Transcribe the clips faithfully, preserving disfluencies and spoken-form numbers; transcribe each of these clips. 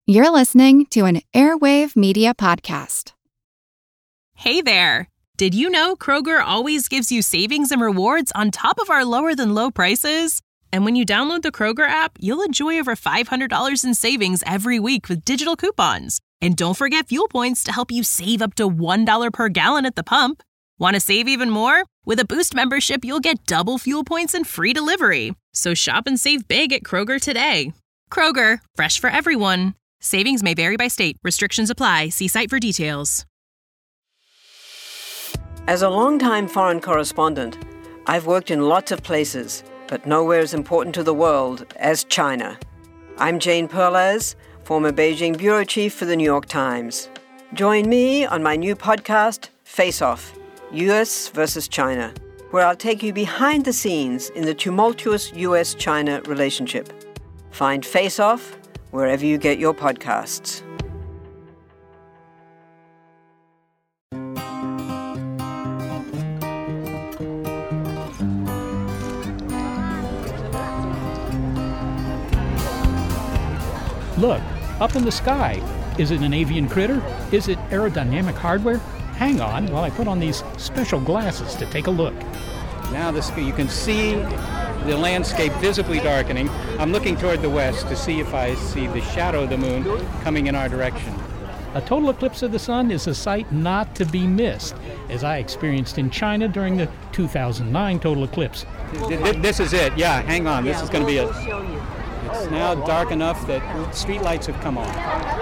You're listening to an Airwave Media Podcast. Hey there! Did you know Kroger always gives you savings and rewards on top of our lower-than-low prices? And when you download the Kroger app, you'll enjoy over five hundred dollars in savings every week with digital coupons. And don't forget fuel points to help you save up to one dollar per gallon at the pump. Want to save even more? With a Boost membership, you'll get double fuel points and free delivery. So shop and save big at Kroger today. Kroger, fresh for everyone. Savings may vary by state. Restrictions apply. See site for details. As a longtime foreign correspondent, I've worked in lots of places, but nowhere as important to the world as China. I'm Jane Perlez, former Beijing bureau chief for the New York Times. Join me on my new podcast, Face Off, U S versus China, where I'll take you behind the scenes in the tumultuous U S China relationship. Find Face Off wherever you get your podcasts. Look, up in the sky. Is it an avian critter? Is it aerodynamic hardware? Hang on while I put on these special glasses to take a look. Now this, you can see the landscape visibly darkening. I'm looking toward the west to see if I see the shadow of the moon coming in our direction. A total eclipse of the sun is a sight not to be missed, as I experienced in China during the two thousand nine total eclipse. This is it. Yeah, hang on. This is going to be a... It's now dark enough that street lights have come on.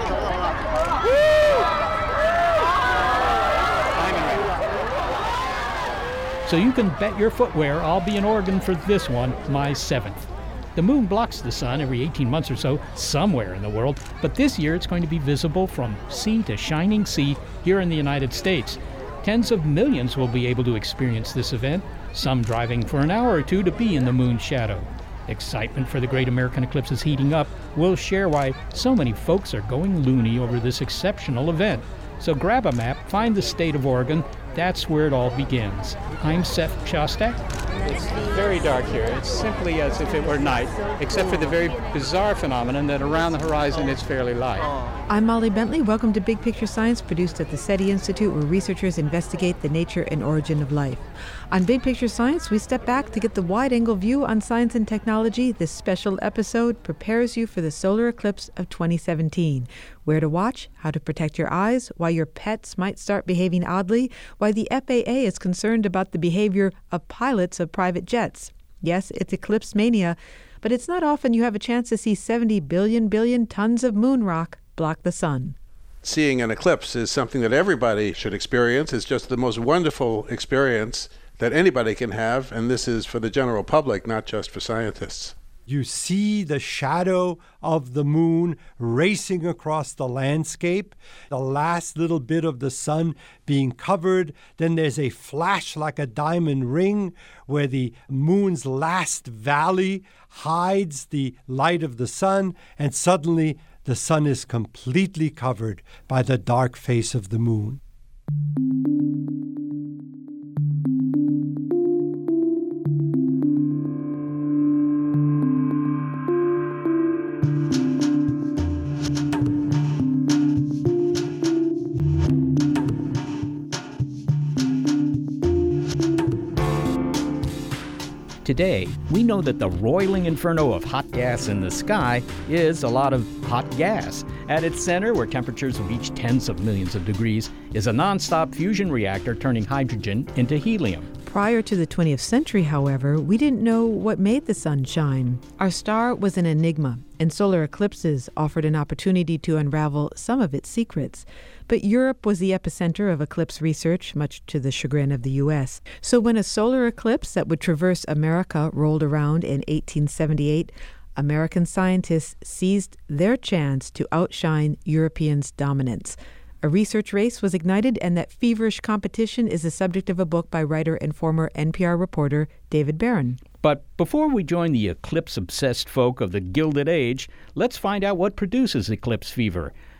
So you can bet your footwear I'll be in Oregon for this one, my seventh. The moon blocks the sun every eighteen months or so somewhere in the world, but this year it's going to be visible from sea to shining sea here in the United States. Tens of millions will be able to experience this event, some driving for an hour or two to be in the moon's shadow. Excitement for the Great American Eclipse is heating up. We'll share why so many folks are going loony over this exceptional event. So grab a map, find the state of Oregon. That's where it all begins. I'm Seth Shostak. It's very dark here. It's simply as if it were night, except for the very bizarre phenomenon that around the horizon it's fairly light. I'm Molly Bentley. Welcome to Big Picture Science, produced at the SETI Institute, where researchers investigate the nature and origin of life. On Big Picture Science, we step back to get the wide-angle view on science and technology. This special episode prepares you for the solar eclipse of twenty seventeen. Where to watch, how to protect your eyes, why your pets might start behaving oddly, why the F A A is concerned about the behavior of pilots of private jets. Yes, it's eclipse mania, but it's not often you have a chance to see seventy billion billion tons of moon rock block the sun. Seeing an eclipse is something that everybody should experience. It's just the most wonderful experience that anybody can have, and this is for the general public, not just for scientists. You see the shadow of the moon racing across the landscape, the last little bit of the sun being covered. Then there's a flash like a diamond ring where the moon's last valley hides the light of the sun, and suddenly the sun is completely covered by the dark face of the moon. Today, we know that the roiling inferno of hot gas in the sky is a lot of hot gas. At its center, where temperatures reach tens of millions of degrees, is a nonstop fusion reactor turning hydrogen into helium. Prior to the twentieth century, however, we didn't know what made the sun shine. Our star was an enigma, and solar eclipses offered an opportunity to unravel some of its secrets. But Europe was the epicenter of eclipse research, much to the chagrin of the U S. So when a solar eclipse that would traverse America rolled around in eighteen seventy-eight, American scientists seized their chance to outshine Europeans' dominance. A research race was ignited, and that feverish competition is the subject of a book by writer and former N P R reporter David Barron. But before we join the eclipse-obsessed folk of the Gilded Age, let's find out what produces eclipse fever.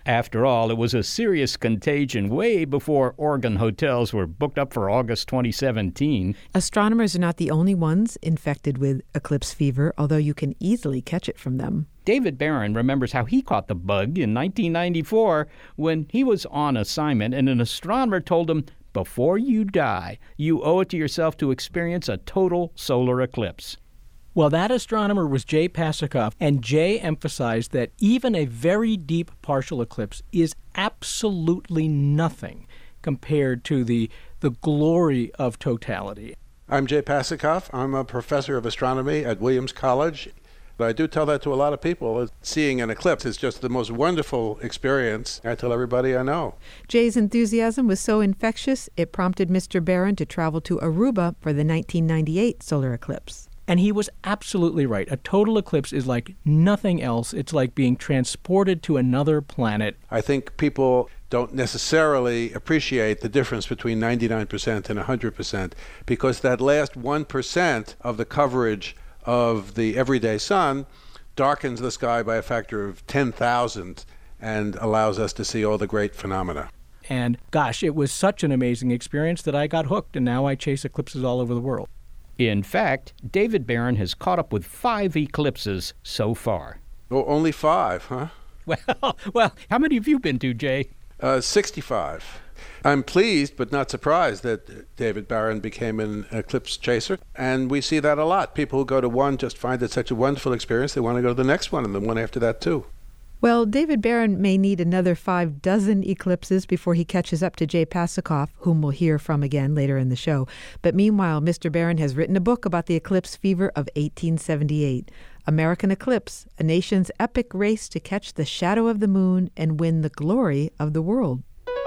After all, it was a serious contagion way before Oregon hotels were booked up for August twenty seventeen. Astronomers are not the only ones infected with eclipse fever, although you can easily catch it from them. David Barron remembers how he caught the bug in nineteen ninety-four when he was on assignment and an astronomer told him, before you die, you owe it to yourself to experience a total solar eclipse. Well, that astronomer was Jay Pasachoff, and Jay emphasized that even a very deep partial eclipse is absolutely nothing compared to the, the glory of totality. I'm Jay Pasachoff. I'm a professor of astronomy at Williams College. I do tell that to a lot of people. Seeing an eclipse is just the most wonderful experience. I tell everybody I know. Jay's enthusiasm was so infectious, it prompted Mister Barron to travel to Aruba for the nineteen ninety-eight solar eclipse. And he was absolutely right. A total eclipse is like nothing else. It's like being transported to another planet. I think people don't necessarily appreciate the difference between ninety-nine percent and one hundred percent, because that last one percent of the coverage of the everyday sun darkens the sky by a factor of ten thousand and allows us to see all the great phenomena. And gosh, it was such an amazing experience that I got hooked, and now I chase eclipses all over the world. In fact, David Barron has caught up with five eclipses so far. Oh, only five, huh? Well, well, how many have you been to, Jay? Uh, sixty-five. I'm pleased but not surprised that David Barron became an eclipse chaser, and we see that a lot. People who go to one just find it such a wonderful experience, they want to go to the next one and the one after that too. Well, David Barron may need another five dozen eclipses before he catches up to Jay Pasachoff, whom we'll hear from again later in the show. But meanwhile, Mister Barron has written a book about the eclipse fever of eighteen seventy-eight, American Eclipse, a nation's epic race to catch the shadow of the moon and win the glory of the world.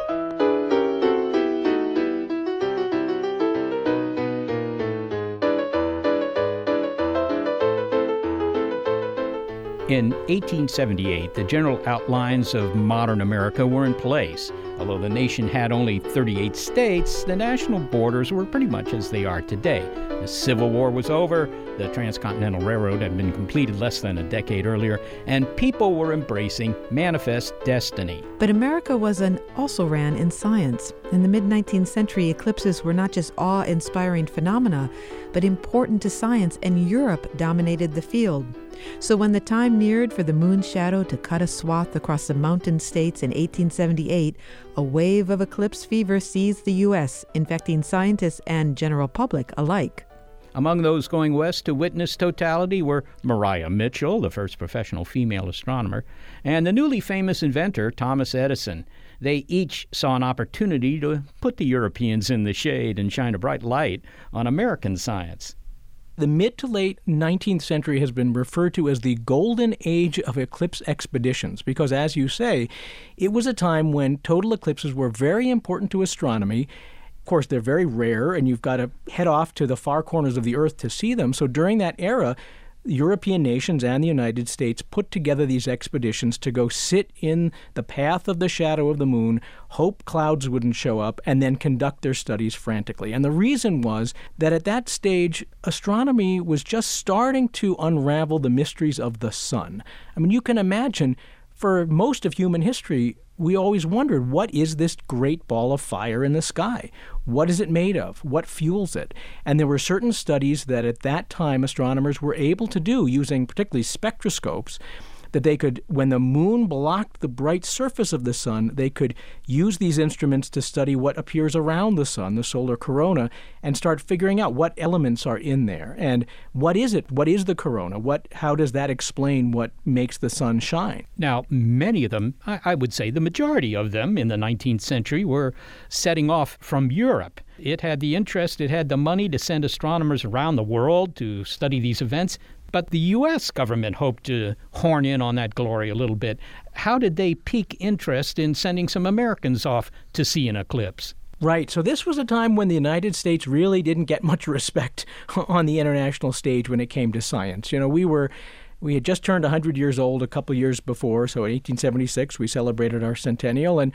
In eighteen seventy-eight, the general outlines of modern America were in place. Although the nation had only thirty-eight states, the national borders were pretty much as they are today. The Civil War was over, the Transcontinental Railroad had been completed less than a decade earlier, and people were embracing manifest destiny. But America was an also-ran in science. In the mid-nineteenth century, eclipses were not just awe-inspiring phenomena, but important to science, and Europe dominated the field. So when the time neared for the moon's shadow to cut a swath across the mountain states in eighteen seventy-eight, a wave of eclipse fever seized the U S, infecting scientists and general public alike. Among those going west to witness totality were Maria Mitchell, the first professional female astronomer, and the newly famous inventor Thomas Edison. They each saw an opportunity to put the Europeans in the shade and shine a bright light on American science. The mid to late nineteenth century has been referred to as the golden age of eclipse expeditions because, as you say, it was a time when total eclipses were very important to astronomy. Of course, they're very rare, and you've got to head off to the far corners of the Earth to see them. So during that era, European nations and the United States put together these expeditions to go sit in the path of the shadow of the moon, hope clouds wouldn't show up, and then conduct their studies frantically. And the reason was that at that stage, astronomy was just starting to unravel the mysteries of the sun. I mean, you can imagine, for most of human history, we always wondered, what is this great ball of fire in the sky? What is it made of? What fuels it? And there were certain studies that at that time astronomers were able to do using particularly spectroscopes, that they could, when the moon blocked the bright surface of the sun, they could use these instruments to study what appears around the sun, the solar corona, and start figuring out what elements are in there. And what is it? What is the corona? What? How does that explain what makes the sun shine? Now, many of them, I, I would say the majority of them in the nineteenth century, were setting off from Europe. It had the interest, it had the money to send astronomers around the world to study these events. But the U S government hoped to horn in on that glory a little bit. How did they pique interest in sending some Americans off to see an eclipse? Right. So this was a time when the United States really didn't get much respect on the international stage when it came to science. You know, we were... We had just turned one hundred years old a couple years before, so in eighteen seventy-six we celebrated our centennial, and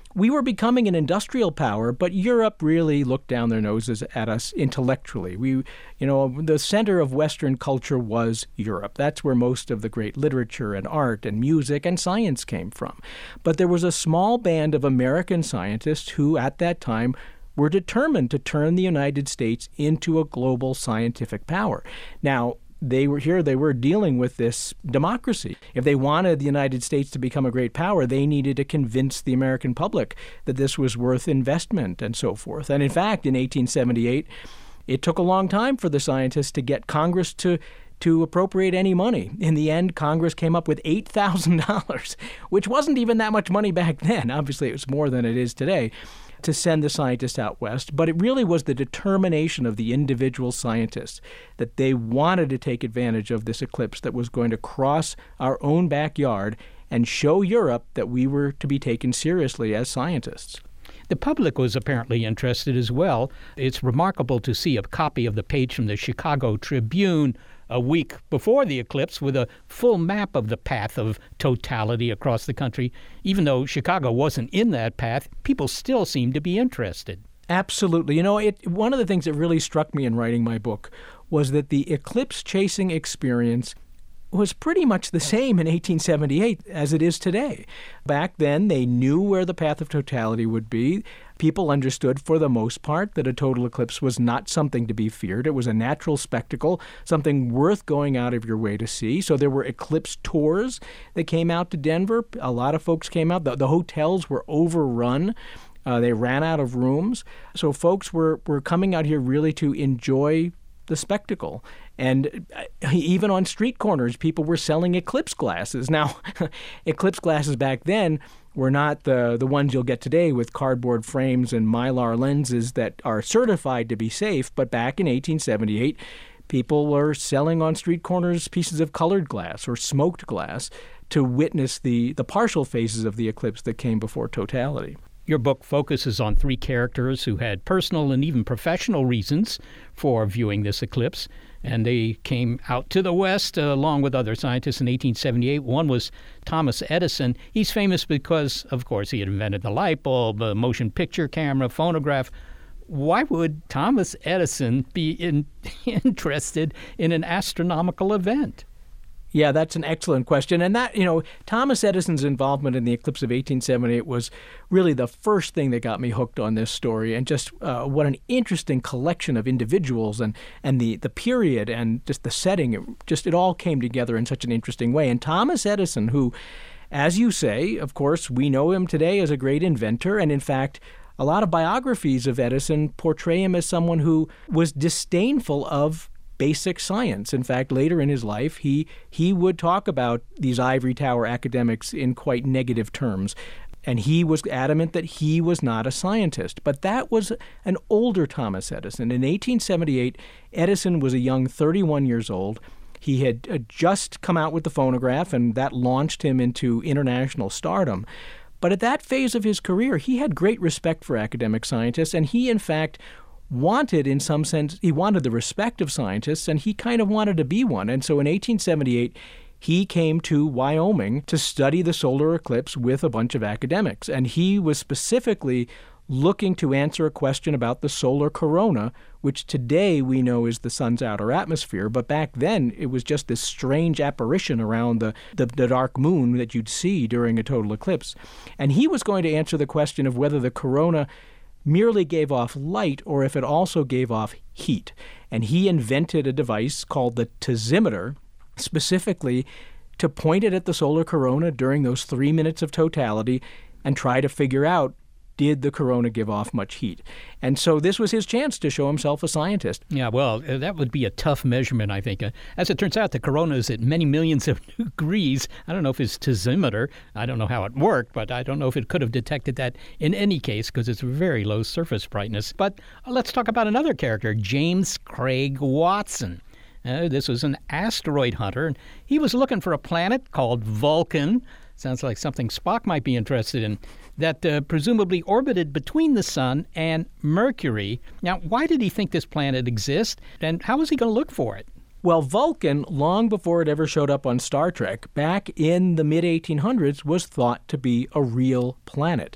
we were becoming an industrial power, but Europe really looked down their noses at us intellectually. We, you know, the center of Western culture was Europe. That's where most of the great literature and art and music and science came from. But there was a small band of American scientists who, at that time, were determined to turn the United States into a global scientific power. Now, they were here, they were dealing with this democracy. If they wanted the United States to become a great power, they needed to convince the American public that this was worth investment and so forth. And in fact, in eighteen seventy-eight, it took a long time for the scientists to get Congress to to appropriate any money. In the end, Congress came up with eight thousand dollars, which wasn't even that much money back then. Obviously, it was more than it is today, to send the scientists out west. But it really was the determination of the individual scientists that they wanted to take advantage of this eclipse that was going to cross our own backyard and show Europe that we were to be taken seriously as scientists. The public was apparently interested as well. It's remarkable to see a copy of the page from the Chicago Tribune a week before the eclipse with a full map of the path of totality across the country. Even though Chicago wasn't in that path, people still seemed to be interested. Absolutely. You know, it, one of the things that really struck me in writing my book was that the eclipse chasing experience was pretty much the same in eighteen seventy-eight as it is today. Back then, they knew where the path of totality would be. People understood, for the most part, that a total eclipse was not something to be feared. It was a natural spectacle, something worth going out of your way to see. So there were eclipse tours that came out to Denver. A lot of folks came out. The, the hotels were overrun. Uh, they ran out of rooms. So folks were, were coming out here really to enjoy the spectacle. And even on street corners, people were selling eclipse glasses. Now, eclipse glasses back then were not the, the ones you'll get today with cardboard frames and Mylar lenses that are certified to be safe. But back in eighteen seventy-eight, people were selling on street corners pieces of colored glass or smoked glass to witness the, the partial phases of the eclipse that came before totality. Your book focuses on three characters who had personal and even professional reasons for viewing this eclipse, and they came out to the West uh, along with other scientists in eighteen seventy-eight. One was Thomas Edison. He's famous because, of course, he had invented the light bulb, a motion picture camera, phonograph. Why would Thomas Edison be in, interested in an astronomical event? Yeah, that's an excellent question. And that, you know, Thomas Edison's involvement in the eclipse of eighteen seventy-eight was really the first thing that got me hooked on this story. And just uh, what an interesting collection of individuals and, and the, the period and just the setting. It just it all came together in such an interesting way. And Thomas Edison, who, as you say, of course, we know him today as a great inventor. And in fact, a lot of biographies of Edison portray him as someone who was disdainful of basic science. In fact, later in his life, he he would talk about these ivory tower academics in quite negative terms. And he was adamant that he was not a scientist. But that was an older Thomas Edison. In eighteen seventy-eight, Edison was a young thirty-one years old. He had just come out with the phonograph, and that launched him into international stardom. But at that phase of his career, he had great respect for academic scientists, and he, in fact, wanted, in some sense, he wanted the respect of scientists, and he kind of wanted to be one. And so in eighteen seventy-eight, he came to Wyoming to study the solar eclipse with a bunch of academics. And he was specifically looking to answer a question about the solar corona, which today we know is the sun's outer atmosphere. But back then, it was just this strange apparition around the, the, the dark moon that you'd see during a total eclipse. And he was going to answer the question of whether the corona merely gave off light or if it also gave off heat. And he invented a device called the tosimeter, specifically to point it at the solar corona during those three minutes of totality and try to figure out, did the corona give off much heat? And so this was his chance to show himself a scientist. Yeah, well, uh, that would be a tough measurement, I think. Uh, as it turns out, the corona is at many millions of degrees. I don't know if it's tosimeter. I don't know how it worked, but I don't know if it could have detected that in any case because it's very low surface brightness. But uh, let's talk about another character, James Craig Watson. Uh, this was an asteroid hunter, and he was looking for a planet called Vulcan. Sounds like something Spock might be interested in, that uh, presumably orbited between the Sun and Mercury. Now, why did he think this planet exists, and how was he going to look for it? Well, Vulcan, long before it ever showed up on Star Trek, back in the mid eighteen hundreds, was thought to be a real planet.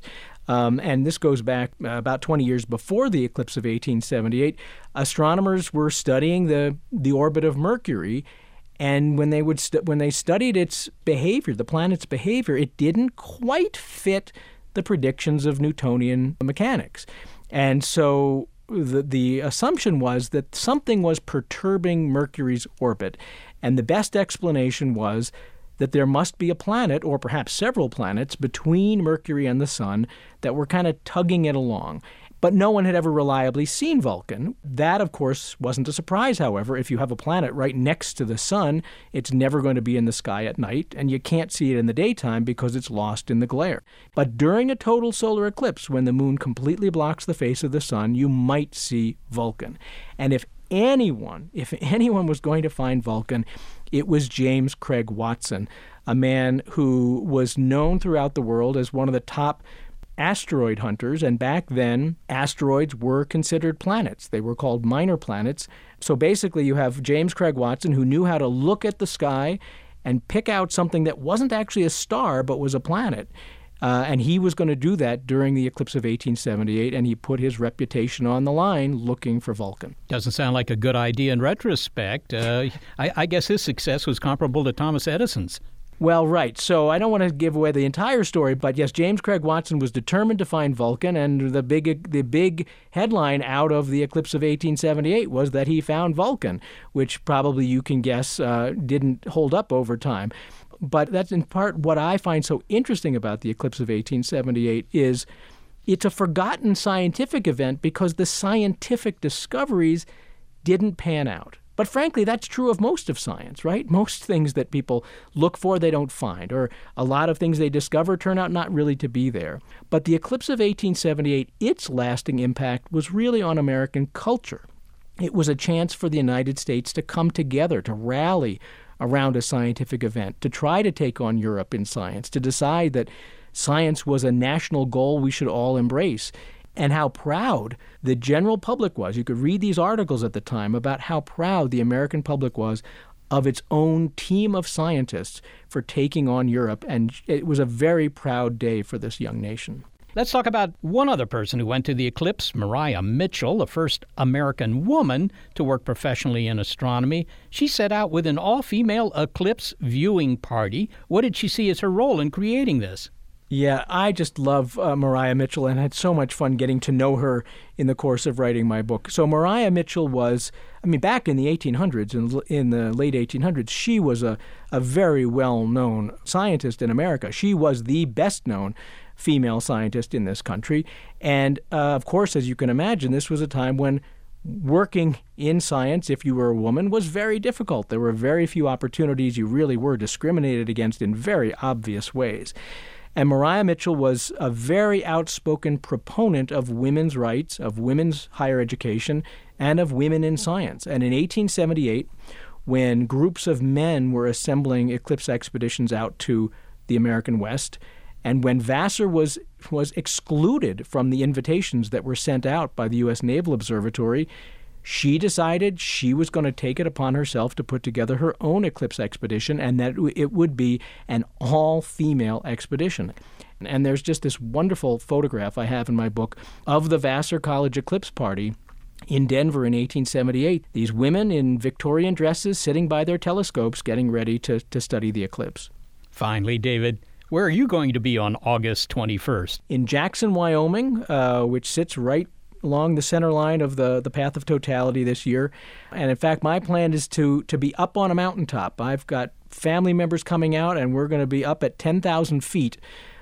Um, and this goes back uh, about twenty years before the eclipse of eighteen seventy-eight. Astronomers were studying the, the orbit of Mercury, and when they would stu- when they studied its behavior, the planet's behavior, it didn't quite fit the predictions of Newtonian mechanics. And so the, the assumption was that something was perturbing Mercury's orbit. And the best explanation was that there must be a planet, or perhaps several planets, between Mercury and the Sun that were kind of tugging it along. But no one had ever reliably seen Vulcan. That, of course, wasn't a surprise, however. If you have a planet right next to the Sun, it's never going to be in the sky at night, and you can't see it in the daytime because it's lost in the glare. But during a total solar eclipse, when the moon completely blocks the face of the Sun, you might see Vulcan. And if anyone, if anyone was going to find Vulcan, it was James Craig Watson, a man who was known throughout the world as one of the top asteroid hunters, and back then, asteroids were considered planets. They were called minor planets. So basically, you have James Craig Watson, who knew how to look at the sky and pick out something that wasn't actually a star, but was a planet. Uh, and he was going to do that during the eclipse of eighteen seventy-eight, and he put his reputation on the line looking for Vulcan. Doesn't sound like a good idea in retrospect. Uh, I, I guess his success was comparable to Thomas Edison's. Well, right. So I don't want to give away the entire story, but yes, James Craig Watson was determined to find Vulcan, and the big the big headline out of the eclipse of eighteen seventy-eight was that he found Vulcan, which probably you can guess uh, didn't hold up over time. But that's in part what I find so interesting about the eclipse of eighteen seventy-eight is it's a forgotten scientific event because the scientific discoveries didn't pan out. But frankly, that's true of most of science, right? Most things that people look for, they don't find, or a lot of things they discover turn out not really to be there. But the eclipse of eighteen seventy-eight, its lasting impact was really on American culture. It was a chance for the United States to come together, to rally around a scientific event, to try to take on Europe in science, to decide that science was a national goal we should all embrace. And how proud the general public was. You could read these articles at the time about how proud the American public was of its own team of scientists for taking on Europe. And it was a very proud day for this young nation. Let's talk about one other person who went to the eclipse, Maria Mitchell, the first American woman to work professionally in astronomy. She set out with an all-female eclipse viewing party. What did she see as her role in creating this? Yeah, I just love uh, Maria Mitchell and had so much fun getting to know her in the course of writing my book. So Maria Mitchell was, I mean, back in the eighteen hundreds, in, in the late eighteen hundreds, she was a, a very well-known scientist in America. She was the best-known female scientist in this country. And, uh, of course, as you can imagine, this was a time when working in science, if you were a woman, was very difficult. There were very few opportunities. You really were discriminated against in very obvious ways. And Maria Mitchell was a very outspoken proponent of women's rights, of women's higher education, and of women in science. And in eighteen seventy-eight, when groups of men were assembling eclipse expeditions out to the American West, and when Vassar was was excluded from the invitations that were sent out by the U S Naval Observatory, she decided she was going to take it upon herself to put together her own eclipse expedition, and that it would be an all-female expedition. And there's just this wonderful photograph I have in my book of the Vassar College eclipse party in Denver in eighteen seventy-eight. These women in Victorian dresses sitting by their telescopes getting ready to, to study the eclipse. Finally, David, where are you going to be on August twenty-first? In Jackson, Wyoming, uh, which sits right along the center line of the, the path of totality this year. And in fact, my plan is to, to be up on a mountaintop. I've got family members coming out, and we're going to be up at ten thousand feet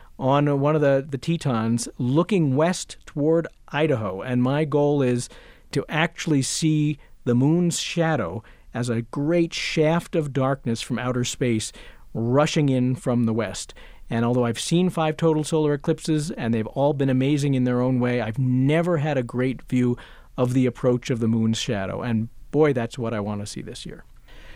on one of the, the Tetons looking west toward Idaho. And my goal is to actually see the moon's shadow as a great shaft of darkness from outer space rushing in from the west. And although I've seen five total solar eclipses, and they've all been amazing in their own way, I've never had a great view of the approach of the moon's shadow. And boy, that's what I want to see this year.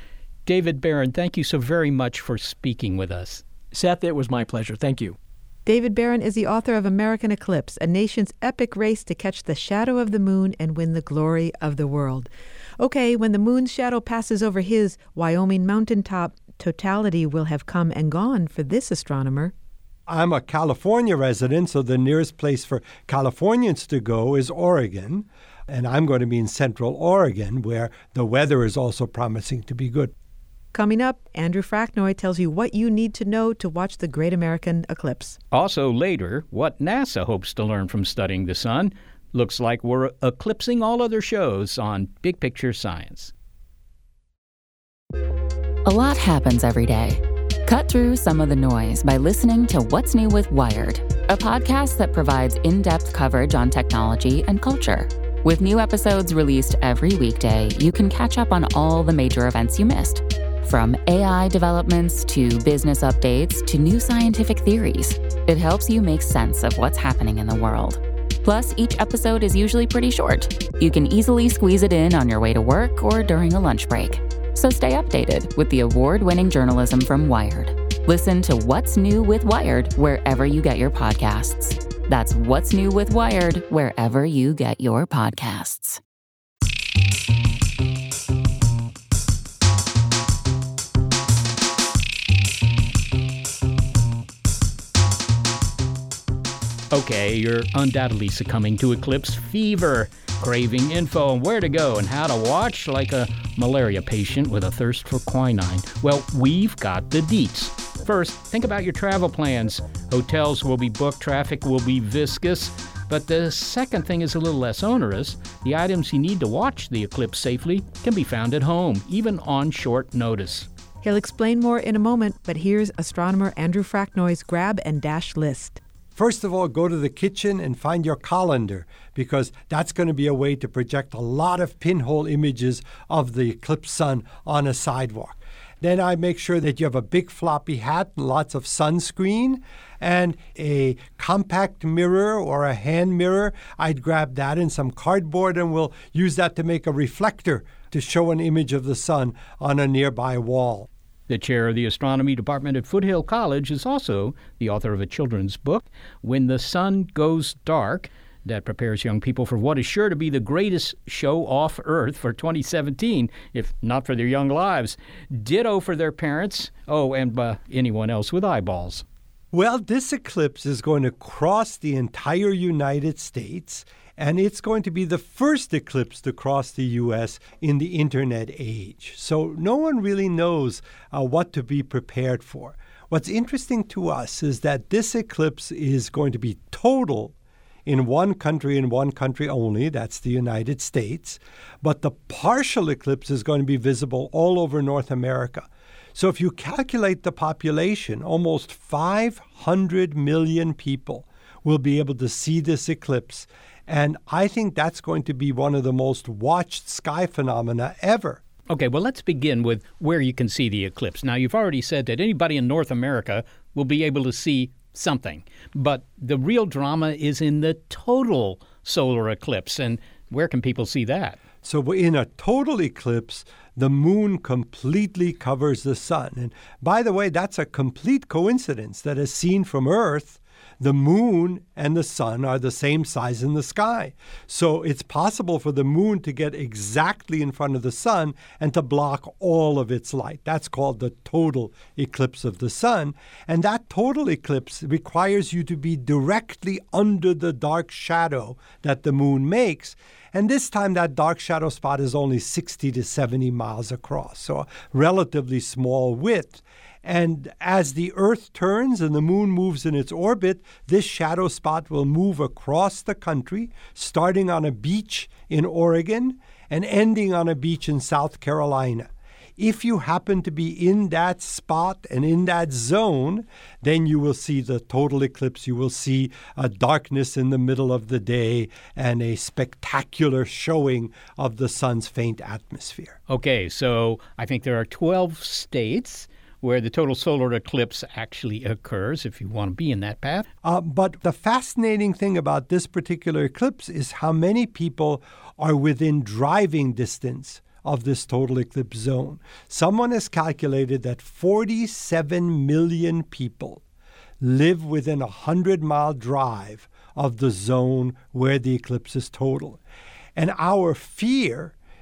David Barron, thank you so very much for speaking with us. Seth, it was my pleasure. Thank you. David Barron is the author of American Eclipse, a nation's epic race to catch the shadow of the moon and win the glory of the world. Okay, when the moon's shadow passes over his Wyoming mountaintop, totality will have come and gone for this astronomer. I'm a California resident, so the nearest place for Californians to go is Oregon. And I'm going to be in Central Oregon, where the weather is also promising to be good. Coming up, Andrew Fracknoy tells you what you need to know to watch the Great American Eclipse. Also later, what NASA hopes to learn from studying the sun. Looks like we're eclipsing all other shows on Big Picture Science. A lot happens every day. Cut through some of the noise by listening to What's New with Wired, a podcast that provides in-depth coverage on technology and culture. With new episodes released every weekday, you can catch up on all the major events you missed. From A I developments to business updates to new scientific theories, it helps you make sense of what's happening in the world. Plus, each episode is usually pretty short. You can easily squeeze it in on your way to work or during a lunch break. So stay updated with the award-winning journalism from Wired. Listen to What's New with Wired wherever you get your podcasts. That's What's New with Wired wherever you get your podcasts. Okay, you're undoubtedly succumbing to eclipse fever, craving info on where to go and how to watch like a malaria patient with a thirst for quinine. Well, we've got the deets. First, think about your travel plans. Hotels will be booked, traffic will be viscous. But the second thing is a little less onerous. The items you need to watch the eclipse safely can be found at home, even on short notice. He'll explain more in a moment, but here's astronomer Andrew Fracknoy's grab and dash list. First of all, go to the kitchen and find your colander, because that's going to be a way to project a lot of pinhole images of the eclipsed sun on a sidewalk. Then I make sure that you have a big floppy hat and lots of sunscreen and a compact mirror or a hand mirror. I'd grab that and some cardboard, and we'll use that to make a reflector to show an image of the sun on a nearby wall. The chair of the astronomy department at Foothill College is also the author of a children's book, When the Sun Goes Dark, that prepares young people for what is sure to be the greatest show off Earth for twenty seventeen, if not for their young lives. Ditto for their parents, oh, and uh, anyone else with eyeballs. Well, this eclipse is going to cross the entire United States, and it's going to be the first eclipse to cross the U S in the internet age. So no one really knows uh, what to be prepared for. What's interesting to us is that this eclipse is going to be total in one country and one country only, that's the United States, but the partial eclipse is going to be visible all over North America. So if you calculate the population, almost five hundred million people will be able to see this eclipse. And I think that's going to be one of the most watched sky phenomena ever. Okay, well, let's begin with where you can see the eclipse. Now, you've already said that anybody in North America will be able to see something. But the real drama is in the total solar eclipse. And where can people see that? So in a total eclipse, the moon completely covers the sun. And by the way, that's a complete coincidence that as seen from Earth, the moon and the sun are the same size in the sky. So it's possible for the moon to get exactly in front of the sun and to block all of its light. That's called the total eclipse of the sun. And that total eclipse requires you to be directly under the dark shadow that the moon makes. And this time that dark shadow spot is only sixty to seventy miles across, so a relatively small width. And as the Earth turns and the moon moves in its orbit, this shadow spot will move across the country, starting on a beach in Oregon and ending on a beach in South Carolina. If you happen to be in that spot and in that zone, then you will see the total eclipse. You will see a darkness in the middle of the day and a spectacular showing of the sun's faint atmosphere. Okay, so I think there are twelve states where the total solar eclipse actually occurs, if you want to be in that path. Uh, but the fascinating thing about this particular eclipse is how many people are within driving distance of this total eclipse zone. Someone has calculated that forty-seven million people live within a hundred-mile drive of the zone where the eclipse is total. And our fear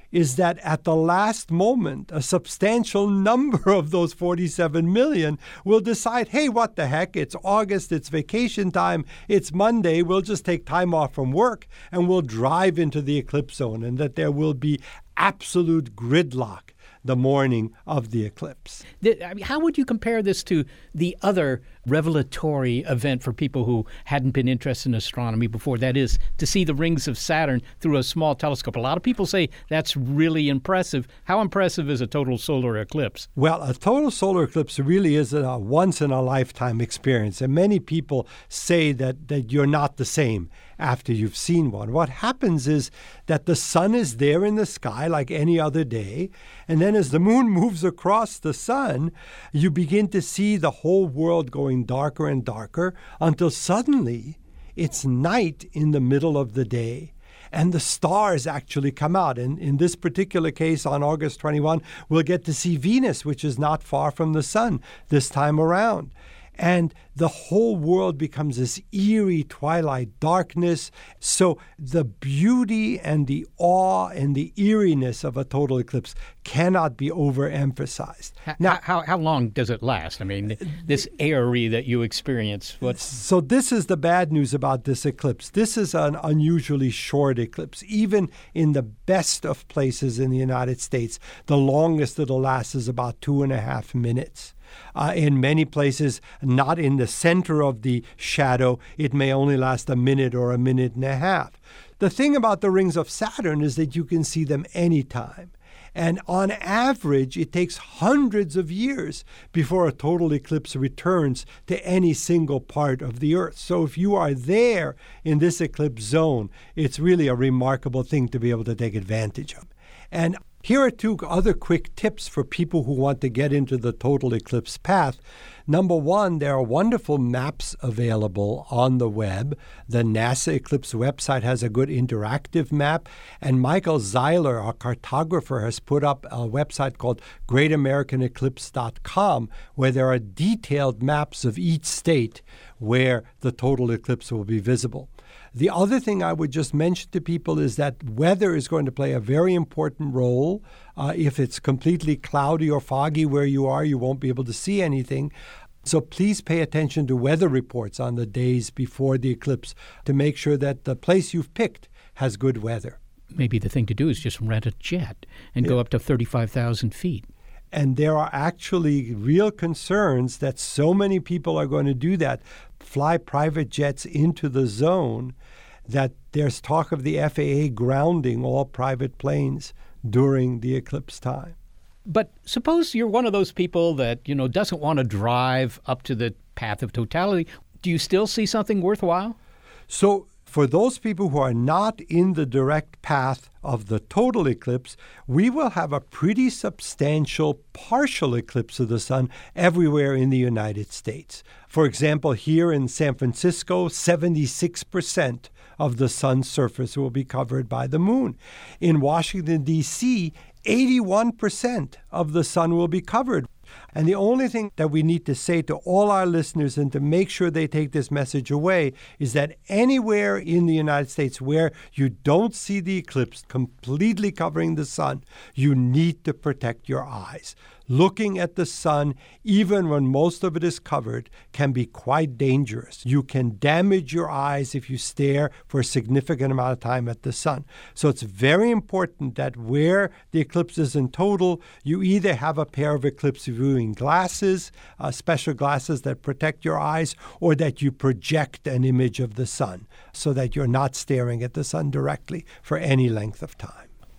is that at the last moment, a substantial number of those forty-seven million will decide, hey, what the heck, it's August, it's vacation time, it's Monday, we'll just take time off from work and we'll drive into the eclipse zone, and that there will be absolute gridlock the morning of the eclipse. I mean, how would you compare this to the other revelatory event for people who hadn't been interested in astronomy before? That is, to see the rings of Saturn through a small telescope. A lot of people say that's really impressive. How impressive is a total solar eclipse? Well, a total solar eclipse really is a once-in-a-lifetime experience, and many people say that, that you're not the same after you've seen one. What happens is that the sun is there in the sky like any other day, and then as the moon moves across the sun, you begin to see the whole world going darker and darker until suddenly it's night in the middle of the day. And the stars actually come out. And in this particular case, on August twenty-first, we'll get to see Venus, which is not far from the sun this time around. And the whole world becomes this eerie twilight darkness. So the beauty and the awe and the eeriness of a total eclipse cannot be overemphasized. How, now, how, how long does it last? I mean, this airy that you experience. What's... So this is the bad news about this eclipse. This is an unusually short eclipse. Even in the best of places in the United States, the longest it'll last is about two and a half minutes. Uh, in many places, not in the center of the shadow, it may only last a minute or a minute and a half. The thing about the rings of Saturn is that you can see them anytime. And on average, it takes hundreds of years before a total eclipse returns to any single part of the Earth. So if you are there in this eclipse zone, it's really a remarkable thing to be able to take advantage of. And here are two other quick tips for people who want to get into the total eclipse path. Number one, there are wonderful maps available on the web. The NASA Eclipse website has a good interactive map. And Michael Zeiler, our cartographer, has put up a website called great american eclipse dot com, where there are detailed maps of each state where the total eclipse will be visible. The other thing I would just mention to people is that weather is going to play a very important role. Uh, if it's completely cloudy or foggy where you are, you won't be able to see anything. So please pay attention to weather reports on the days before the eclipse to make sure that the place you've picked has good weather. Maybe the thing to do is just rent a jet and yeah. go up to thirty-five thousand feet. And there are actually real concerns that so many people are going to do that, fly private jets into the zone, that there's talk of the F A A grounding all private planes during the eclipse time. But suppose you're one of those people that, you know, doesn't want to drive up to the path of totality. Do you still see something worthwhile? So for those people who are not in the direct path of the total eclipse, we will have a pretty substantial partial eclipse of the sun everywhere in the United States. For example, here in San Francisco, seventy-six percent of the sun's surface will be covered by the moon. In Washington, D C, eighty-one percent of the sun will be covered. And the only thing that we need to say to all our listeners and to make sure they take this message away is that anywhere in the United States where you don't see the eclipse completely covering the sun, you need to protect your eyes. Looking at the sun, even when most of it is covered, can be quite dangerous. You can damage your eyes if you stare for a significant amount of time at the sun. So it's very important that where the eclipse is in total, you either have a pair of eclipse viewing glasses, uh, special glasses that protect your eyes, or that you project an image of the sun so that you're not staring at the sun directly for any length of time.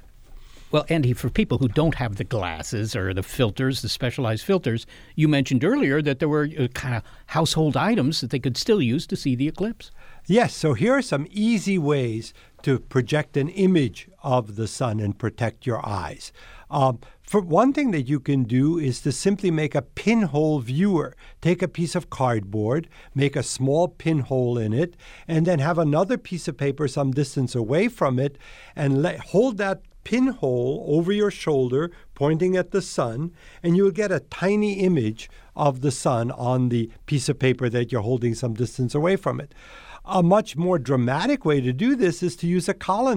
Well, Andy, for people who don't have the glasses or the filters, the specialized filters, you mentioned earlier that there were uh, kind of household items that they could still use to see the eclipse. Yes, so here are some easy ways to project an image of the sun and protect your eyes. Um, for one thing that you can do is to simply make a pinhole viewer. Take a piece of cardboard, make a small pinhole in it, and then have another piece of paper some distance away from it, and let, hold that pinhole over your shoulder pointing at the sun, and you'll get a tiny image of the sun on the piece of paper that you're holding some distance away from it. A much more dramatic way to do this is to use a colander.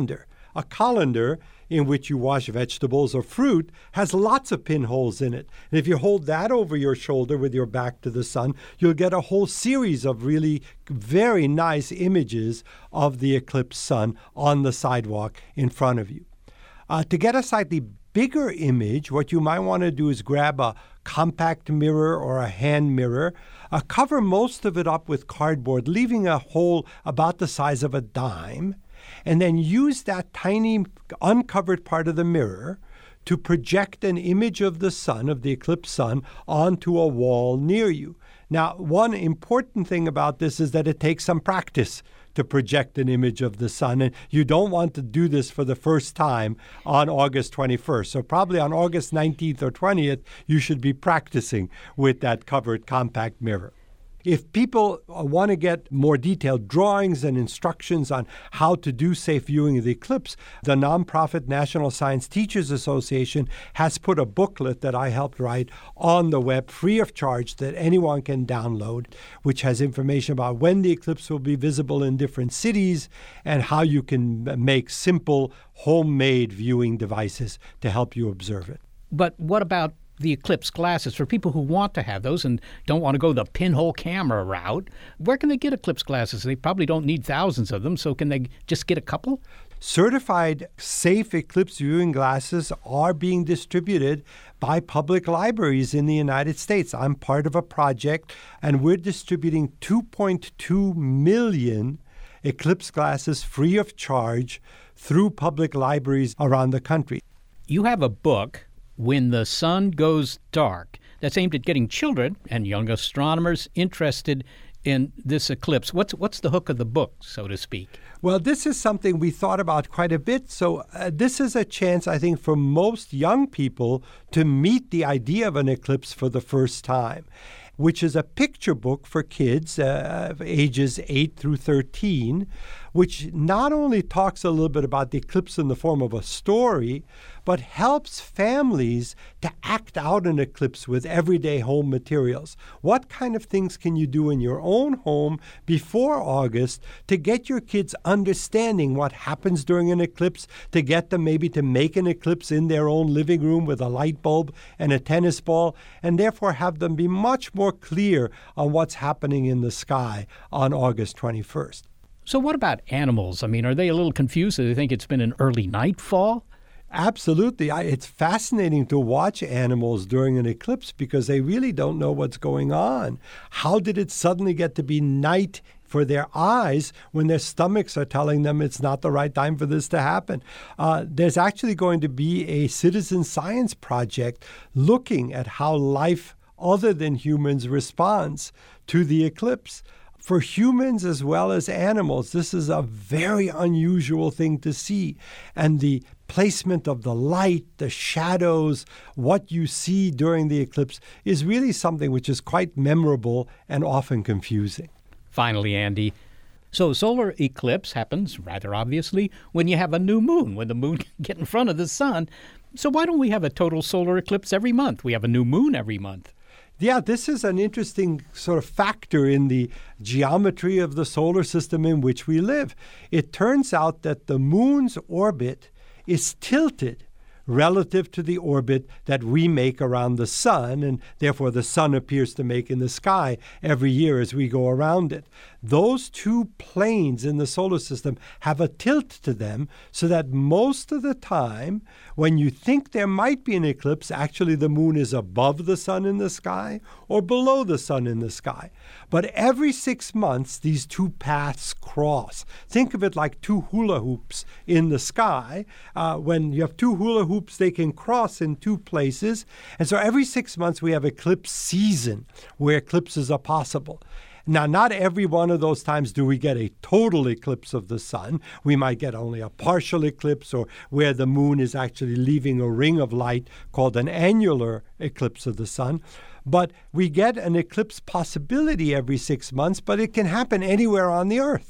A colander, in which you wash vegetables or fruit, has lots of pinholes in it. And if you hold that over your shoulder with your back to the sun, you'll get a whole series of really very nice images of the eclipsed sun on the sidewalk in front of you. Uh, to get a slightly bigger image, what you might want to do is grab a compact mirror or a hand mirror, uh, cover most of it up with cardboard, leaving a hole about the size of a dime, and then use that tiny uncovered part of the mirror to project an image of the sun, of the eclipsed sun, onto a wall near you. Now, one important thing about this is that it takes some practice to project an image of the sun, and you don't want to do this for the first time on August twenty-first. So probably on August nineteenth or twentieth, you should be practicing with that covered compact mirror. If people want to get more detailed drawings and instructions on how to do safe viewing of the eclipse, the nonprofit National Science Teachers Association has put a booklet that I helped write on the web free of charge that anyone can download, which has information about when the eclipse will be visible in different cities and how you can make simple homemade viewing devices to help you observe it. But what about the eclipse glasses for people who want to have those and don't want to go the pinhole camera route? Where can they get eclipse glasses? They probably don't need thousands of them, so can they just get a couple? Certified safe eclipse viewing glasses are being distributed by public libraries in the United States. I'm part of a project, and we're distributing two point two million eclipse glasses free of charge through public libraries around the country. You have a book, When the Sun Goes Dark, that's aimed at getting children and young astronomers interested in this eclipse. What's what's the hook of the book, so to speak? Well, this is something we thought about quite a bit. So uh, this is a chance, I think, for most young people to meet the idea of an eclipse for the first time, which is a picture book for kids uh, ages eight through thirteen, which not only talks a little bit about the eclipse in the form of a story, but helps families to act out an eclipse with everyday home materials. What kind of things can you do in your own home before August to get your kids understanding what happens during an eclipse, to get them maybe to make an eclipse in their own living room with a light bulb and a tennis ball, and therefore have them be much more clear on what's happening in the sky on August twenty-first. So what about animals? I mean, are they a little confused? Do they think it's been an early nightfall? Absolutely. It's fascinating to watch animals during an eclipse because they really don't know what's going on. How did it suddenly get to be night for their eyes when their stomachs are telling them it's not the right time for this to happen? Uh, there's actually going to be a citizen science project looking at how life other than humans responds to the eclipse. For humans as well as animals, this is a very unusual thing to see. And the placement of the light, the shadows, what you see during the eclipse is really something which is quite memorable and often confusing. Finally, Andy, so solar eclipse happens, rather obviously, when you have a new moon, when the moon can get in front of the sun. So why don't we have a total solar eclipse every month? We have a new moon every month. Yeah, this is an interesting sort of factor in the geometry of the solar system in which we live. It turns out that the moon's orbit is tilted relative to the orbit that we make around the sun, and therefore the sun appears to make in the sky every year as we go around it. Those two planes in the solar system have a tilt to them so that most of the time, when you think there might be an eclipse, actually the moon is above the sun in the sky or below the sun in the sky. But every six months, these two paths cross. Think of it like two hula hoops in the sky. Uh, when you have two hula hoops, they can cross in two places. And so every six months, we have eclipse season where eclipses are possible. Now, not every one of those times do we get a total eclipse of the sun. We might get only a partial eclipse, or where the moon is actually leaving a ring of light called an annular eclipse of the sun. But we get an eclipse possibility every six months, but it can happen anywhere on the Earth.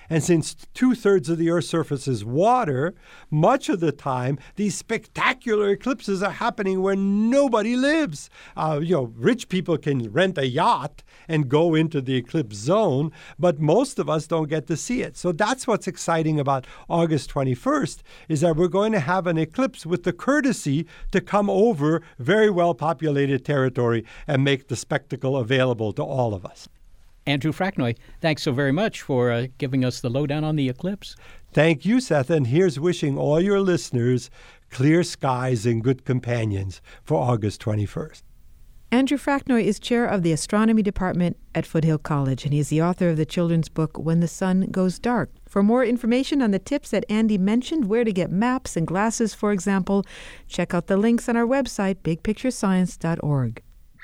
And since two-thirds of the Earth's surface is water, much of the time, these spectacular eclipses are happening where nobody lives. Uh, you know, rich people can rent a yacht and go into the eclipse zone, but most of us don't get to see it. So that's what's exciting about August twenty-first, is that we're going to have an eclipse with the courtesy to come over very well-populated territory and make the spectacle available to all of us. Andrew Fracknoy, thanks so very much for uh, giving us the lowdown on the eclipse. Thank you, Seth, and here's wishing all your listeners clear skies and good companions for August twenty-first. Andrew Fracknoy is chair of the astronomy department at Foothill College, and he's the author of the children's book, When the Sun Goes Dark. For more information on the tips that Andy mentioned, where to get maps and glasses, for example, check out the links on our website, big picture science dot org.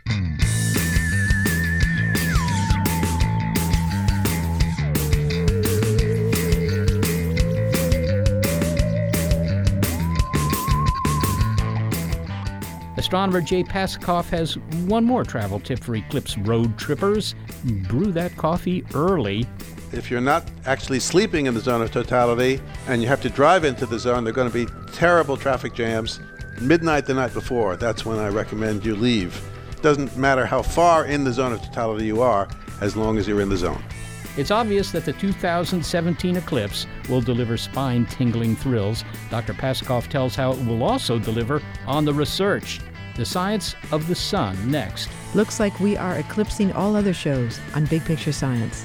Astronomer Jay Pasachoff has one more travel tip for eclipse road trippers. Brew that coffee early. If you're not actually sleeping in the zone of totality and you have to drive into the zone, there are going to be terrible traffic jams. Midnight the night before, that's when I recommend you leave. It doesn't matter how far in the zone of totality you are, as long as you're in the zone. It's obvious that the two thousand seventeen eclipse will deliver spine-tingling thrills. Doctor Pasachoff tells how it will also deliver on the research. The Science of the Sun next. Looks like we are eclipsing all other shows on Big Picture Science.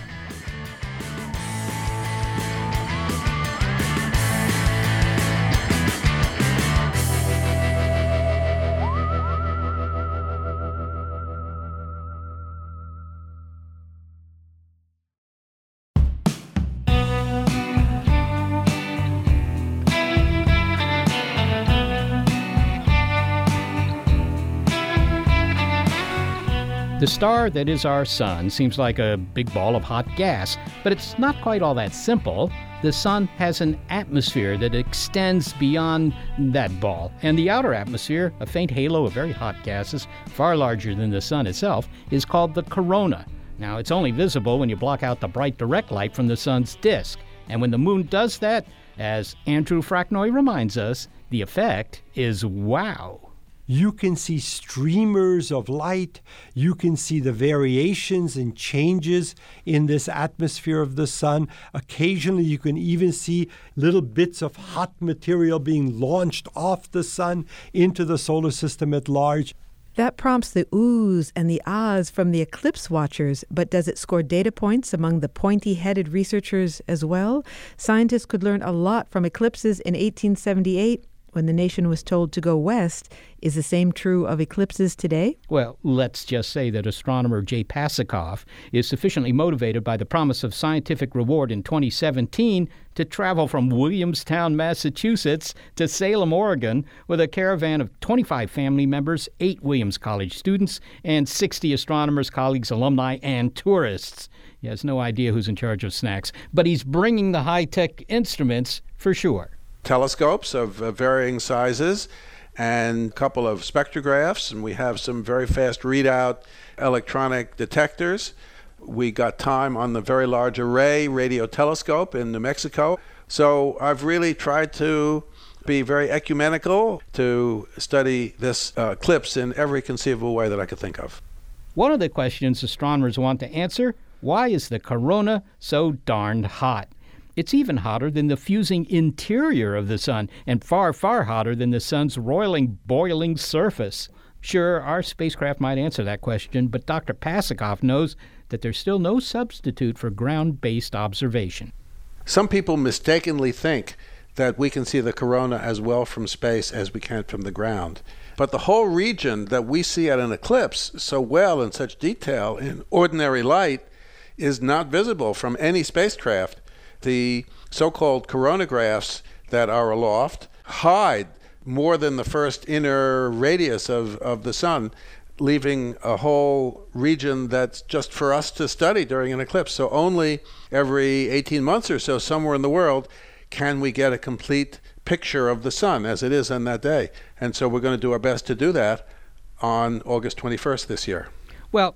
The star that is our sun seems like a big ball of hot gas, but it's not quite all that simple. The sun has an atmosphere that extends beyond that ball, and the outer atmosphere, a faint halo of very hot gases, far larger than the sun itself, is called the corona. Now, it's only visible when you block out the bright direct light from the sun's disk, and when the moon does that, as Andrew Fracknoy reminds us, the effect is wow. You can see streamers of light. You can see the variations and changes in this atmosphere of the sun. Occasionally, you can even see little bits of hot material being launched off the sun into the solar system at large. That prompts the oohs and the ahs from the eclipse watchers, but does it score data points among the pointy-headed researchers as well? Scientists could learn a lot from eclipses in eighteen seventy-eight, when the nation was told to go west. Is the same true of eclipses today? Well, let's just say that astronomer Jay Pasachoff is sufficiently motivated by the promise of scientific reward in twenty seventeen to travel from Williamstown, Massachusetts to Salem, Oregon with a caravan of twenty-five family members, eight Williams College students, and sixty astronomers, colleagues, alumni, and tourists. He has no idea who's in charge of snacks, but he's bringing the high-tech instruments for sure. Telescopes of uh, varying sizes and a couple of spectrographs, and we have some very fast readout electronic detectors. We got time on the Very Large Array radio telescope in New Mexico. So I've really tried to be very ecumenical to study this uh, eclipse in every conceivable way that I could think of. One of the questions astronomers want to answer, why is the corona so darned hot? It's even hotter than the fusing interior of the sun, and far, far hotter than the sun's roiling, boiling surface. Sure, our spacecraft might answer that question, but Doctor Pasachoff knows that there's still no substitute for ground-based observation. Some people mistakenly think that we can see the corona as well from space as we can from the ground. But the whole region that we see at an eclipse so well in such detail in ordinary light is not visible from any spacecraft. The so-called coronagraphs that are aloft hide more than the first inner radius of, of the sun, leaving a whole region that's just for us to study during an eclipse. So only every eighteen months or so, somewhere in the world, can we get a complete picture of the sun as it is on that day. And so we're going to do our best to do that on August twenty-first this year. Well,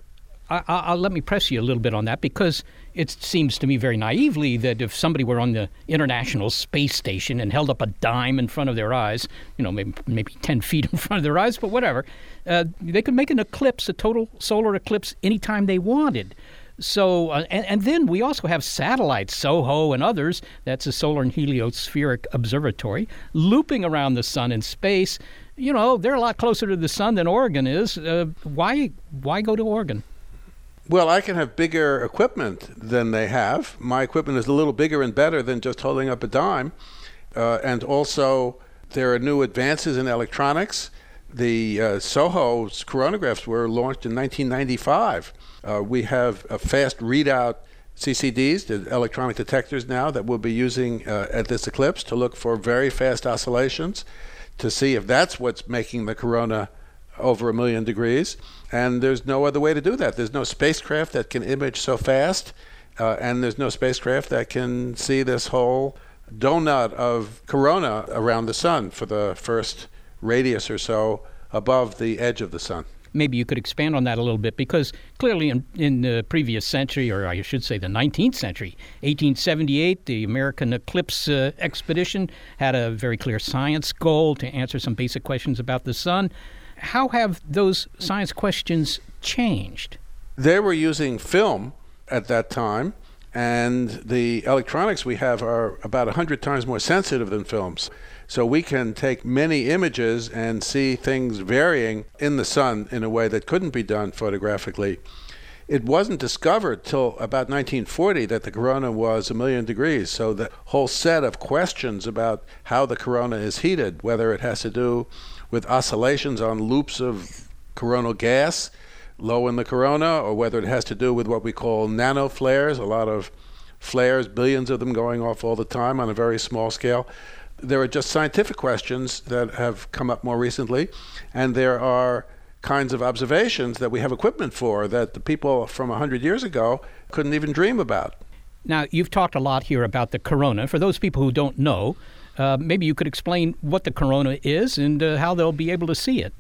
I, I'll let me press you a little bit on that, because it seems to me very naively that if somebody were on the International Space Station and held up a dime in front of their eyes, you know, maybe maybe ten feet in front of their eyes, but whatever, uh, they could make an eclipse, a total solar eclipse, anytime they wanted. So, uh, and, and then we also have satellites, SOHO and others, that's a Solar and Heliospheric Observatory, looping around the sun in space. You know, they're a lot closer to the sun than Oregon is. Uh, why, why go to Oregon? Well, I can have bigger equipment than they have. My equipment is a little bigger and better than just holding up a dime. Uh, and also, there are new advances in electronics. The uh, SOHO's coronagraphs were launched in nineteen ninety-five. Uh, we have a fast readout C C Ds, the electronic detectors now, that we'll be using uh, at this eclipse to look for very fast oscillations, to see if that's what's making the corona over a million degrees. And there's no other way to do that. There's no spacecraft that can image so fast, uh, and there's no spacecraft that can see this whole donut of corona around the sun for the first radius or so above the edge of the sun. Maybe you could expand on that a little bit, because clearly in, in the previous century, or I should say the nineteenth century, eighteen seventy-eight, the American Eclipse uh, Expedition had a very clear science goal to answer some basic questions about the sun. How have those science questions changed? They were using film at that time, and the electronics we have are about one hundred times more sensitive than films. So we can take many images and see things varying in the sun in a way that couldn't be done photographically. It wasn't discovered till about nineteen forty that the corona was a million degrees. So the whole set of questions about how the corona is heated, whether it has to do with oscillations on loops of coronal gas low in the corona, or whether it has to do with what we call nano flares, a lot of flares, billions of them going off all the time on a very small scale. There are just scientific questions that have come up more recently, and there are kinds of observations that we have equipment for that the people from one hundred years ago couldn't even dream about. Now, you've talked a lot here about the corona. For those people who don't know, uh, maybe you could explain what the corona is and uh, how they'll be able to see it.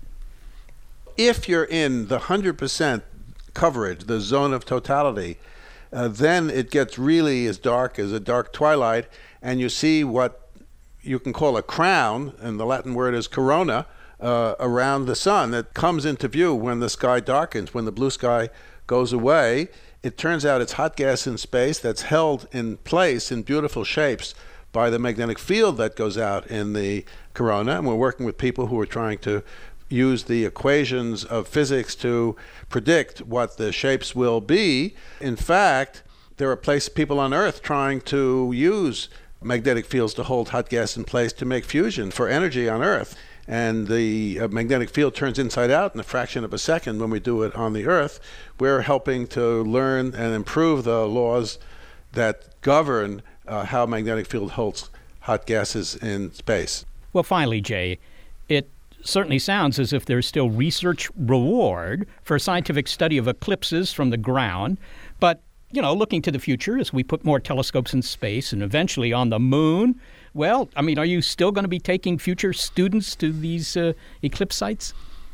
If you're in the one hundred percent coverage, the zone of totality, uh, then it gets really as dark as a dark twilight, and you see what you can call a crown, and the Latin word is corona, uh, around the sun that comes into view when the sky darkens, when the blue sky goes away. It turns out it's hot gas in space that's held in place in beautiful shapes by the magnetic field that goes out in the corona. And we're working with people who are trying to use the equations of physics to predict what the shapes will be. In fact, there are places, people on Earth trying to use magnetic fields to hold hot gas in place to make fusion for energy on Earth. And the uh, magnetic field turns inside out in a fraction of a second when we do it on the Earth. We're helping to learn and improve the laws that govern uh, how magnetic field holds hot gases in space. Well, finally, Jay, it certainly sounds as if there's still research reward for scientific study of eclipses from the ground, but you know, looking to the future as we put more telescopes in space and eventually on the moon, well, I mean, are you still going to be taking future students to these uh, eclipse sites?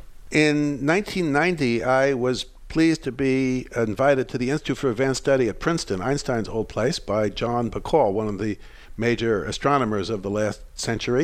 In nineteen ninety, I was pleased to be invited to the Institute for Advanced Study at Princeton, Einstein's old place, by John Bacall, one of the major astronomers of the last century.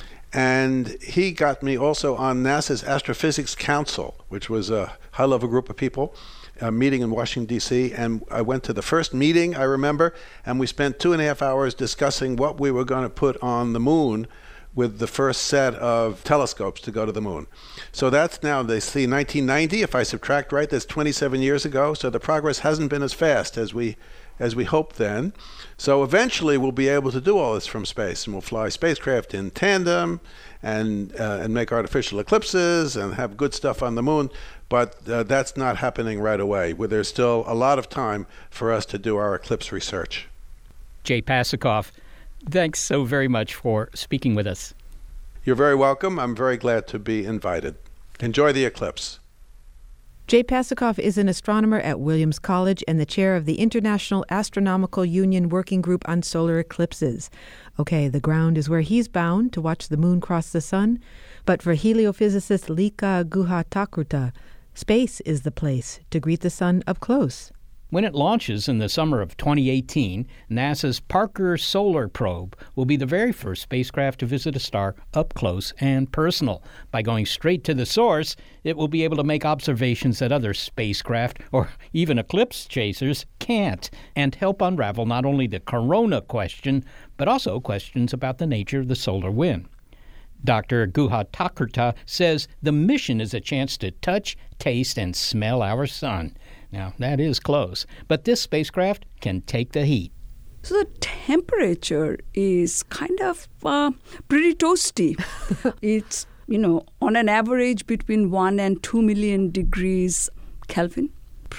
And he got me also on NASA's Astrophysics Council, which was a high-level group of people, a meeting in Washington, D C, and I went to the first meeting, I remember, and we spent two and a half hours discussing what we were going to put on the moon with the first set of telescopes to go to the moon. So that's now, they see nineteen ninety, if I subtract right, that's twenty-seven years ago, so the progress hasn't been as fast as we as we hoped then. So eventually we'll be able to do all this from space, and we'll fly spacecraft in tandem and uh, and make artificial eclipses and have good stuff on the moon. But uh, that's not happening right away. There's still a lot of time for us to do our eclipse research. Jay Pasachoff, thanks so very much for speaking with us. You're very welcome. I'm very glad to be invited. Enjoy the eclipse. Jay Pasachoff is an astronomer at Williams College and the chair of the International Astronomical Union Working Group on Solar Eclipses. Okay, the ground is where he's bound to watch the moon cross the sun. But for heliophysicist Lika Guhathakurta, Space is the place to greet the sun up close. When it launches in the summer of twenty eighteen, NASA's Parker Solar Probe will be the very first spacecraft to visit a star up close and personal. By going straight to the source, it will be able to make observations that other spacecraft or even eclipse chasers can't, and help unravel not only the corona question, but also questions about the nature of the solar wind. Doctor Guha Thakurta says the mission is a chance to touch, taste, and smell our sun. Now, that is close, but this spacecraft can take the heat. So the temperature is kind of uh, pretty toasty. It's, you know, on an average between one and two million degrees Kelvin.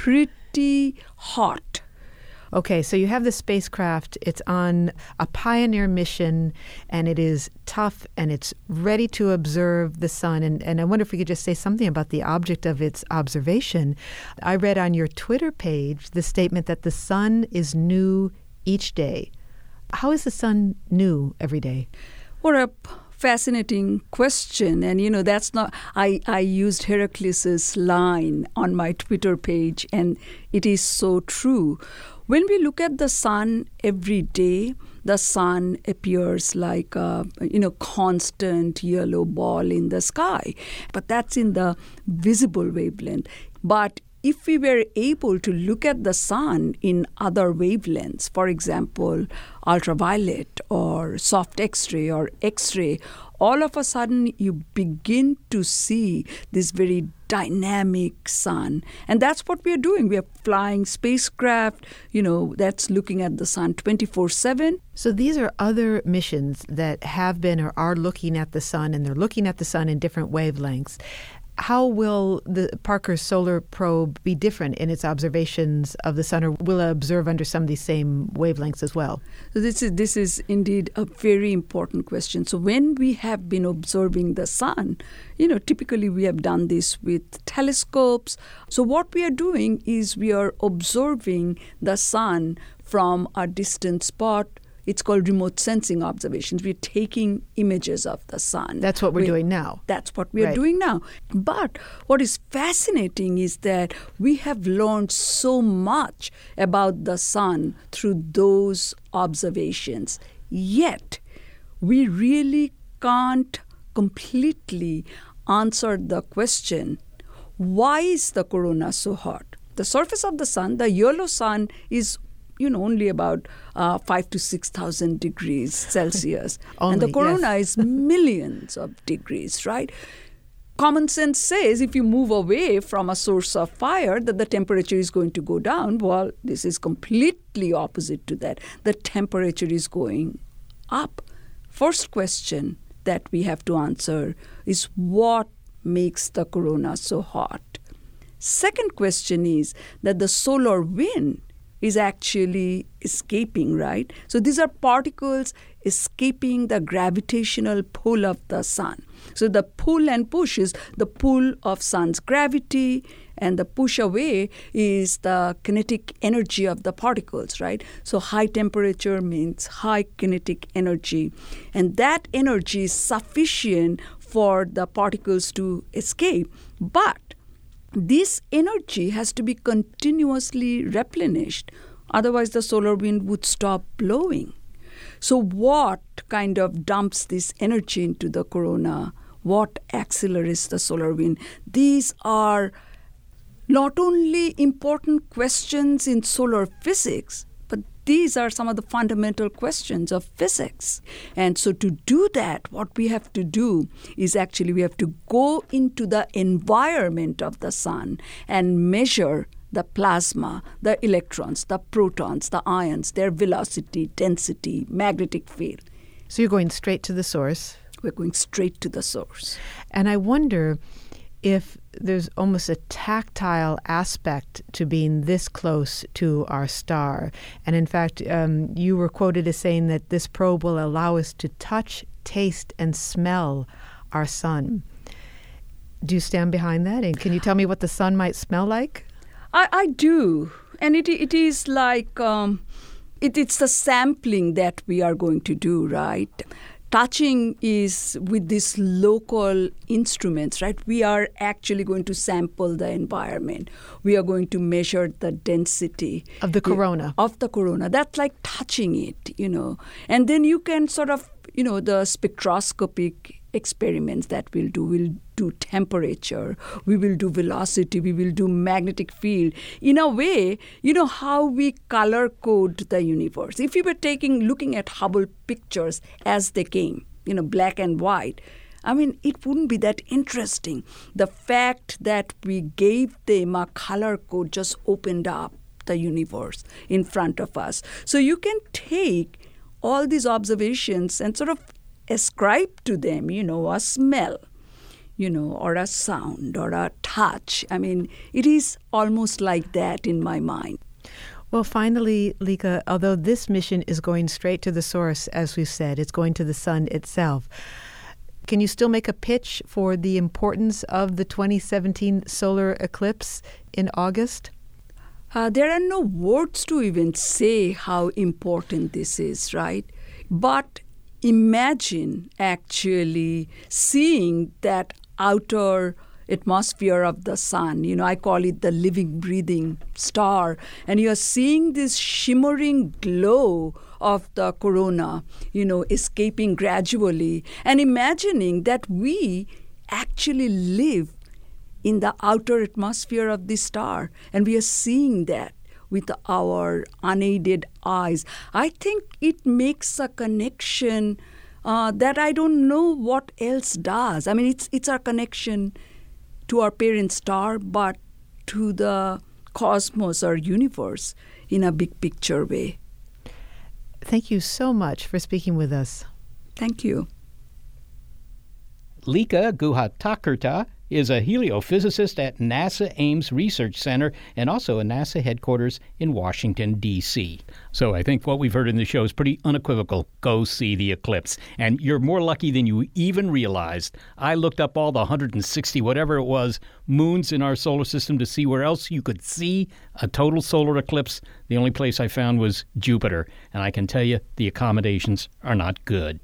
Pretty hot. Okay, so you have the spacecraft. It's on a Pioneer mission, and it is tough, and it's ready to observe the sun. And, and I wonder if we could just say something about the object of its observation. I read on your Twitter page the statement that the sun is new each day. How is the sun new every day? What a fascinating question. And, you know, that's not, I, I used Heraclitus's line on my Twitter page, and it is so true. When we look at the sun every day, the sun appears like a, you know, constant yellow ball in the sky. But that's in the visible wavelength. But if we were able to look at the sun in other wavelengths, for example, ultraviolet or soft X-ray or X-ray, all of a sudden you begin to see this very dynamic sun. And that's what we are doing. We are flying spacecraft, you know, that's looking at the sun twenty-four seven. So these are other missions that have been or are looking at the sun, and they're looking at the sun in different wavelengths. How will the Parker Solar Probe be different in its observations of the sun, or will it observe under some of these same wavelengths as well? So this is this is indeed a very important question. So when we have been observing the sun, you know, typically we have done this with telescopes. So what we are doing is we are observing the sun from a distant spot. It's called remote sensing observations. We're taking images of the sun. That's what we're we, doing now. That's what we are right. doing now. But what is fascinating is that we have learned so much about the sun through those observations. Yet, we really can't completely answer the question, why is the corona so hot? The surface of the sun, the yellow sun, is you know, only about uh, five to six thousand degrees Celsius, Only, and the corona yes. is millions of degrees, right? Common sense says if you move away from a source of fire, that the temperature is going to go down. Well, this is completely opposite to that. The temperature is going up. First question that we have to answer is what makes the corona so hot? Second question is that the solar wind is actually escaping, right? So these are particles escaping the gravitational pull of the sun. So the pull and push is the pull of sun's gravity, and the push away is the kinetic energy of the particles, right? So high temperature means high kinetic energy. And that energy is sufficient for the particles to escape. But this energy has to be continuously replenished. Otherwise, the solar wind would stop blowing. So what kind of dumps this energy into the corona? What accelerates the solar wind? These are not only important questions in solar physics, but these are some of the fundamental questions of physics. And so to do that, what we have to do is actually we have to go into the environment of the sun and measure the plasma, the electrons, the protons, the ions, their velocity, density, magnetic field. So you're going straight to the source. We're going straight to the source. And I wonder if there's almost a tactile aspect to being this close to our star. And in fact, um, you were quoted as saying that this probe will allow us to touch, taste, and smell our sun. Do you stand behind that? And can you tell me what the sun might smell like? I, I do. And it it is like, um, it, it's the sampling that we are going to do, right? touching is with these local instruments, right? We are actually going to sample the environment. We are going to measure the density. Of the corona. Of the corona. That's like touching it, you know. And then you can sort of, you know, the spectroscopic experiments that we'll do. We'll do temperature, we will do velocity, we will do magnetic field. In a way, you know how we color code the universe. If you were taking, looking at Hubble pictures as they came, you know, black and white, I mean, it wouldn't be that interesting. The fact that we gave them a color code just opened up the universe in front of us. So you can take all these observations and sort of ascribe to them, you know, a smell, you know, or a sound or a touch. I mean, it is almost like that in my mind. Well, finally, Lika, although this mission is going straight to the source, as we've said, it's going to the sun itself, can you still make a pitch for the importance of the twenty seventeen solar eclipse in August? Uh, there are no words to even say how important this is, right? But imagine actually seeing that outer atmosphere of the sun. You know, I call it the living, breathing star. And you're seeing this shimmering glow of the corona, you know, escaping gradually. And imagining that we actually live in the outer atmosphere of this star. And we are seeing that with our unaided eyes. I think it makes a connection uh, that I don't know what else does. I mean, it's it's our connection to our parent star, but to the cosmos or universe in a big picture way. Thank you so much for speaking with us. Thank you. Lika Guhathakurta is a heliophysicist at NASA Ames Research Center and also a NASA headquarters in Washington, D C So I think what we've heard in the show is pretty unequivocal. Go see the eclipse. And you're more lucky than you even realized. I looked up all the one hundred sixty, whatever it was, moons in our solar system to see where else you could see a total solar eclipse. The only place I found was Jupiter. And I can tell you, the accommodations are not good.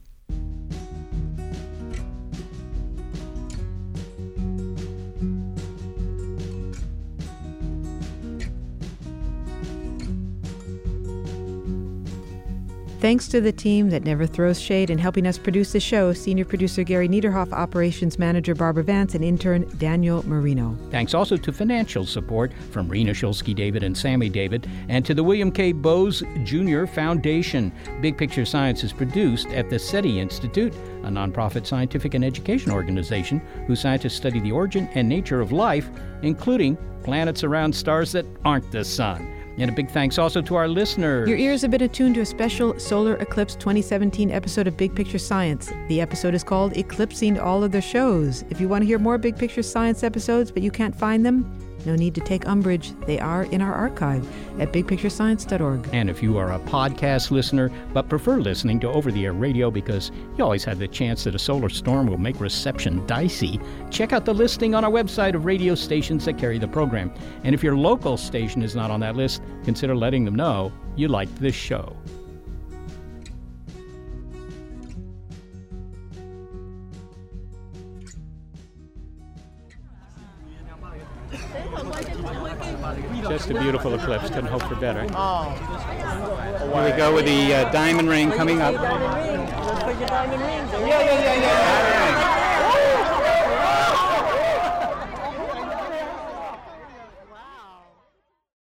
Thanks to the team that never throws shade in helping us produce the show, Senior Producer Gary Niederhoff, Operations Manager Barbara Vance, and Intern Daniel Marino. Thanks also to financial support from Rena Shulsky David and Sammy David, and to the William K. Bowes Junior Foundation. Big Picture Science is produced at the SETI Institute, a nonprofit scientific and education organization whose scientists study the origin and nature of life, including planets around stars that aren't the sun. And a big thanks also to our listeners. Your ears have been attuned to a special Solar Eclipse twenty seventeen episode of Big Picture Science. The episode is called Eclipsing All Other Shows. If you want to hear more Big Picture Science episodes but you can't find them, no need to take umbrage. They are in our archive at big picture science dot org. And if you are a podcast listener but prefer listening to over-the-air radio because you always have the chance that a solar storm will make reception dicey, check out the listing on our website of radio stations that carry the program. And if your local station is not on that list, consider letting them know you like this show. Just a beautiful eclipse. Couldn't hope for better. Here we go with the uh, diamond ring coming up. Yeah, yeah, yeah, yeah.